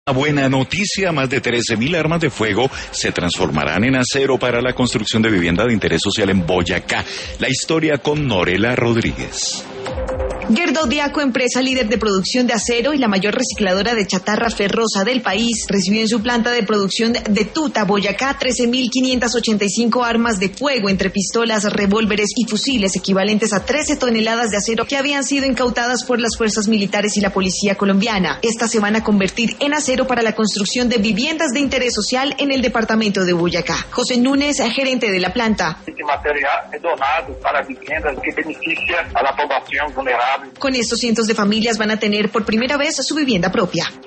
Una buena noticia, más de 13.000 armas de fuego se transformarán en acero para la construcción de vivienda de interés social en Boyacá. La historia con Norela Rodríguez. Gerdau Diaco, empresa líder de producción de acero y la mayor recicladora de chatarra ferrosa del país, recibió en su planta de producción de Tuta, Boyacá, 13.585 armas de fuego entre pistolas, revólveres y fusiles equivalentes a 13 toneladas de acero que habían sido incautadas por las fuerzas militares y la policía colombiana. Estas se van a convertir en acero para la construcción de viviendas de interés social en el departamento de Boyacá. José Núñez, gerente de la planta. Este material es donado para viviendas que beneficia a la población vulnerable. Con esto, cientos de familias van a tener por primera vez su vivienda propia.